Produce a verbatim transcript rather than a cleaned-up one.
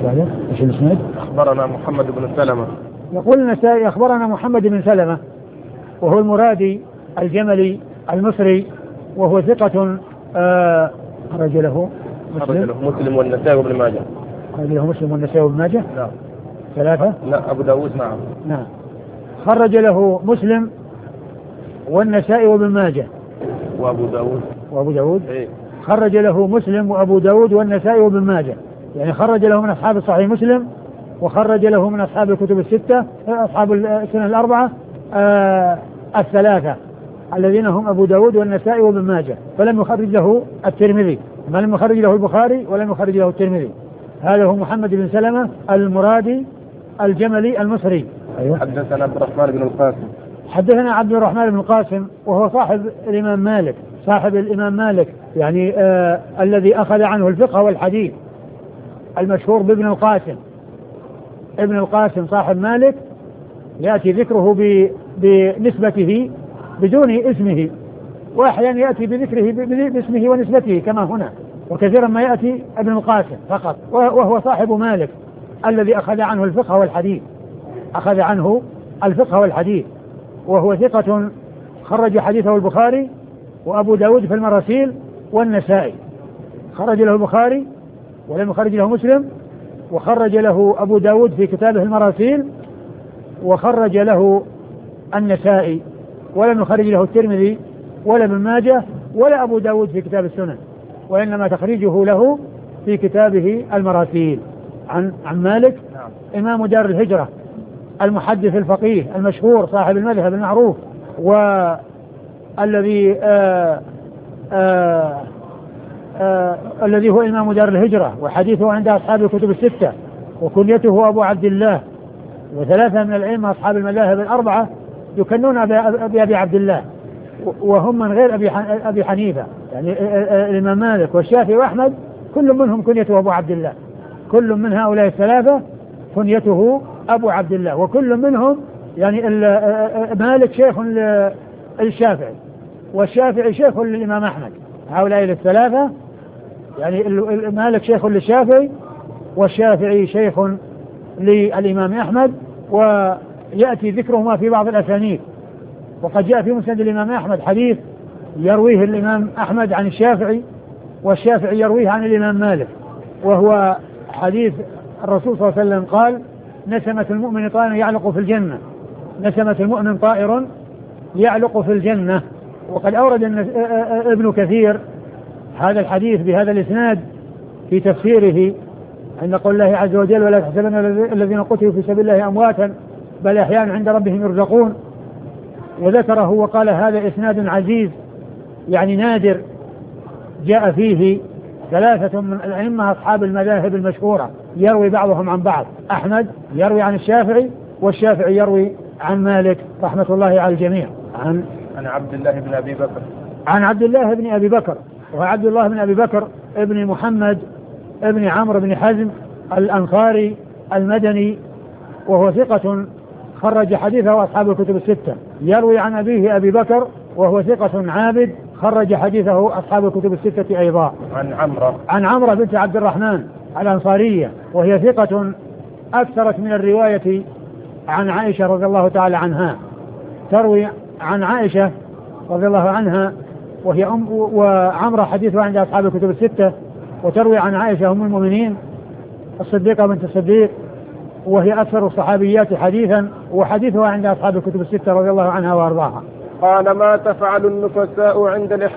بعده ايش الاسناد؟ أخبرنا محمد بن سلمة. يقول النسائي أخبرنا محمد بن سلمة وهو المرادي الجملي المصري وهو ثقة آه خرج له مسلم, له مسلم والنسائي وابن ماجه. خرج له مسلم والنسائي وابن ماجه. نعم. ثلاثة. لا أبو داود. نعم. نعم. خرج له مسلم والنسائي وابن ماجه. وأبو داود. وأبو داود. إيه؟ خرج له مسلم وأبو داود والنسائي وابن ماجه، يعني خرج له من أصحاب الصحيح مسلم وخرج له من أصحاب الكتب الستة أصحاب السنن الأربعة آه الثلاثة الذين هم أبو داود والنسائي وابن ماجه، فلم يخرج له الترمذي، ما لم يخرج له البخاري ولم يخرج له الترمذي. هذا هو محمد بن سلمة المرادي الجملي المصري. أيوة. حدثنا عبد الرحمن بن القاسم. حدثنا عبد الرحمن بن القاسم وهو صاحب الإمام مالك، صاحب الإمام مالك يعني آه الذي أخذ عنه الفقه والحديث، المشهور بابن القاسم. ابن القاسم صاحب مالك يأتي ذكره بنسبته بدون اسمه، وأحيانا يأتي بذكره باسمه ونسبته كما هنا، وكثيرا ما يأتي ابن القاسم فقط، وهو صاحب مالك الذي أخذ عنه الفقه والحديث، أخذ عنه الفقه والحديث، وهو ثقة خرج حديثه البخاري وأبو داود في المراسيل والنسائي. خرج له البخاري ولم يخرج له مسلم، وخرج له أبو داود في كتابه المراسيل، وخرج له النسائي ولم يخرج له الترمذي ولا ابن ماجه ولا أبو داود في كتاب السنن، وإنما تخريجه له في كتابه المراسيل عن عن مالك إمام دار الهجرة المحدث الفقيه المشهور صاحب المذهب المعروف، والذي آآ آآ آآ الذي هو إمام دار الهجرة، وحديثه عند أصحاب الكتب الستة، وكنيته أبو عبد الله، وثلاثة من الأئمة أصحاب المذاهب الأربعة يكنون بأبي عبد الله، وهم من غير أبي حنيفة، يعني الإمام مالك والشافعي وأحمد كل منهم كنيته أبو عبد الله، كل من هؤلاء الثلاثة كنيته أبو عبد الله، وكل منهم يعني مالك شيخ للشافعي والشافعي شيخ للإمام أحمد، هؤلاء الثلاثة يعني مالك شيخ للشافعي والشافعي شيخ للإمام أحمد، ويأتي ذكرهما في بعض الأسانيد. وقد جاء في مسند الإمام أحمد حديث يرويه الإمام أحمد عن الشافعي والشافعي يرويه عن الإمام مالك، وهو حديث الرسول صلى الله عليه وسلم قال: نسمة المؤمن طائر يعلق في الجنة، نسمة المؤمن طائر يعلق في الجنة. وقد أورد ابن كثير هذا الحديث بهذا الإسناد في تفسيره عند قول الله عز وجل: ولا تحسبن الذين قتلوا في سبيل الله أمواتا بل أحياء عند ربهم يرزقون، وذكره وقال: هذا إسناد عزيز يعني نادر، جاء فيه ثلاثة من الأئمة أصحاب المذاهب المشهورة يروي بعضهم عن بعض، أحمد يروي عن الشافعي والشافعي يروي عن مالك رحمة الله على الجميع. عن عن عبد الله بن أبي بكر عن عبد الله بن أبي بكر وهو عبد الله بن أبي بكر ابن محمد ابن عمرو بن حزم الأنصاري المدني، وهو ثقة خرج حديثه أصحاب الكتب الستة. يروي عن أبيه أبي بكر وهو ثقة عابد خرج حديثه أصحاب الكتب الستة أيضا. عن عمرو عن عمرو بنت عبد الرحمن الأنصارية، وهي ثقة أكثرت من الرواية عن عائشة رضي الله تعالى عنها، تروي عن عائشة رضي الله عنها وهي أم، وعمرو حديثها عند أصحاب الكتب الستة، وتروي عن عائشة أم المؤمنين الصديقة بنت الصديق، وهي أكثر الصحابيات حديثا، وحديثها عند أصحاب الكتب الستة رضي الله عنها وأرضاها. قال: ما تفعل النفساء عند الإحرام؟